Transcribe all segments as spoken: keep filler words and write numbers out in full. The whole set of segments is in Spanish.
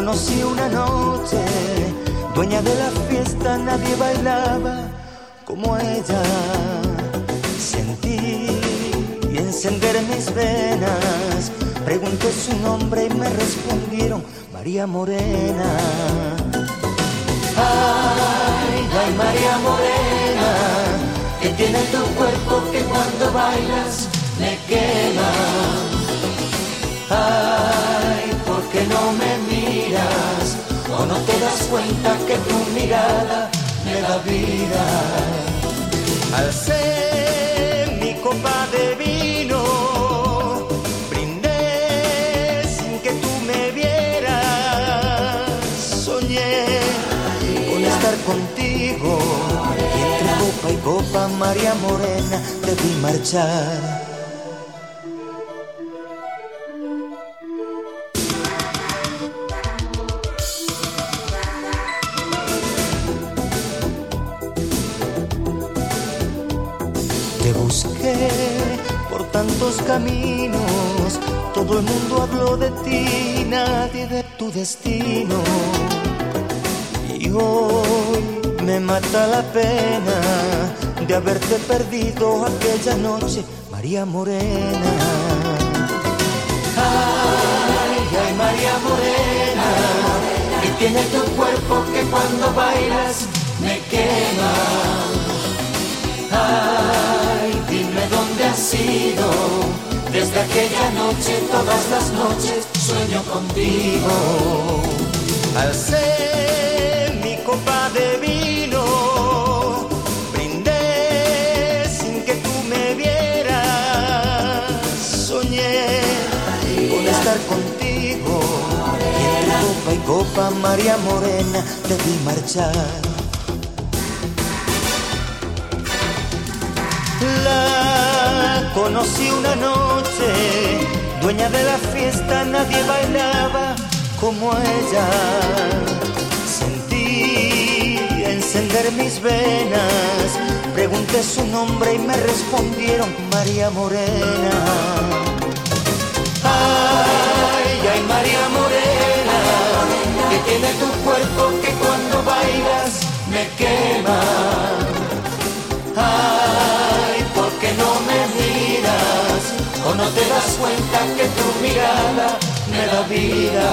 conocí una noche, dueña de la fiesta, nadie bailaba como ella. Sentí encender mis venas, pregunté su nombre y me respondieron María Morena. Ay, ay, María Morena, que tiene tu cuerpo que cuando bailas me quema. Ay, ¿por qué no me miras? ¿O no te das cuenta que tu mirada me da vida? Alcé mi copa de vino, brindé sin que tú me vieras. Soñé con estar contigo y entre copa y copa, María Morena, debí marchar. Te busqué por tantos caminos, todo el mundo habló de ti, nadie de tu destino. Y hoy me mata la pena de haberte perdido aquella noche, María Morena. Ay, ay, María Morena, que tiene tu cuerpo que cuando bailas me quema. Ay, dime dónde has ido, desde aquella noche, todas las noches sueño contigo. Alcé mi copa de vino, brindé sin que tú me vieras. Soñé con estar contigo y entre copa y copa, María Morena, debí marchar. La conocí una noche, dueña de la fiesta, nadie bailaba como ella. Sentí encender mis venas, pregunté su nombre y me respondieron María Morena. Ay, ay, María Morena, que tiene tu cuerpo que cuando bailas me quema. Ay, ¿por qué no me miras? ¿O no te das cuenta que tu mirada me da vida?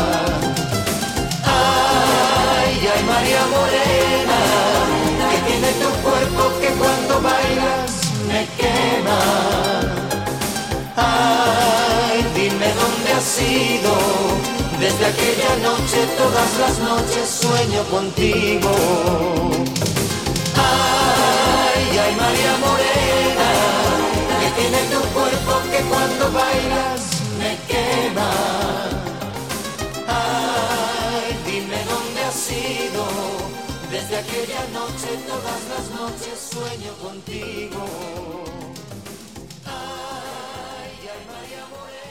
Ay, ay, María Morena, que tiene tu cuerpo que cuando bailas me quema. Ay, dime dónde has ido, desde aquella noche, todas las noches sueño contigo. Ay, ay, María Morena, que tiene tu cuerpo que cuando bailas me quema. Ay, dime dónde has ido, desde aquella noche, todas las noches sueño contigo. Ay, ay, María Morena.